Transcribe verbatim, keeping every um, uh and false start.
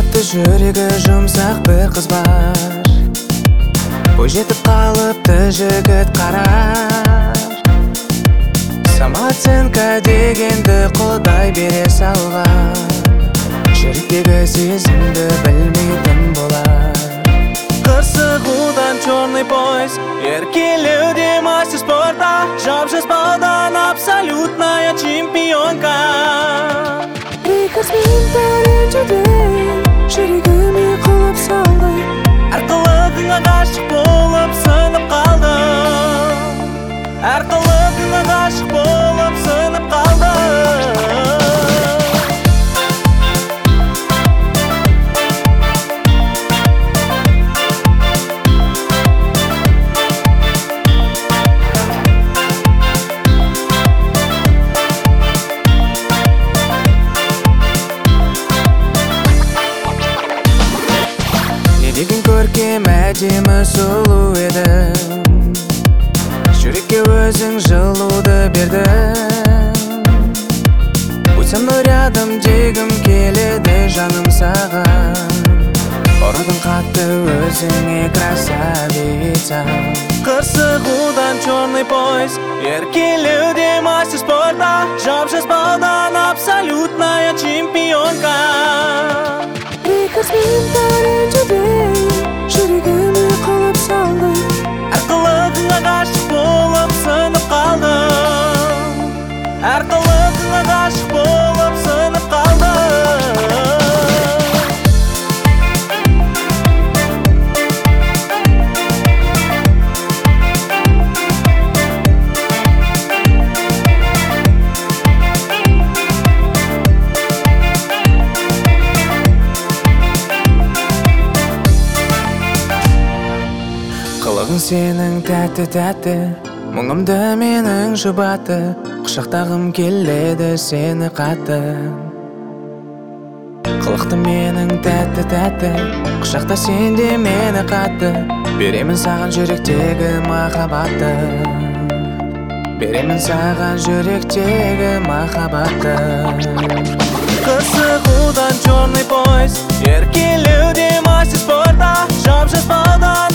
қатты жүрегі жұмсақ бір қыз бар. Бой жетіп қалыпты жігіт қарар. Самооценка дегенді Құдай бере салған. Жүректегі сезімді білмейтін болар. Қырсығудан черный пояс, еркелеуде мастер спорта. Жап-жазбаудан абсолютная чемпионка. Прикосмен ренжіде, жүрегіме құлап салды. Әр қылығыңа ғашық болып сынып қалдым. Әр қылығыңа ғашық болып сынып қалдым. Деген көркем әдемі сұлу едің, жүрекке өзің жылуды бердің. Будь со мной рядом дегім келеді жаным саған. Ұрдың қатты өзіңе красавица. Қырсығудан черный пояс, еркелеуде мастер спорта. Жап-жазбаудан абсолютная чемпионка. Прикосмен ренжіде, жүрегіме құлап салды. Әр қылығыңа ғашық болып сынып қалдым. Әр қылығыңа ғашық болып сынып қалдым. Қылығың сенің тәтті-тәтті, мұңымды менің жұбатты. Құшақтағым келеді сені қатты. Қылықты менің тәтті-тәтті, құшақта сенде мені қатты. Беремін саған жүректегі махаббатты. Беремін саған жүректегі махаббатты. Қырсығудан черный пояс, еркелеуде мастер спорта. Жап-жазбаудан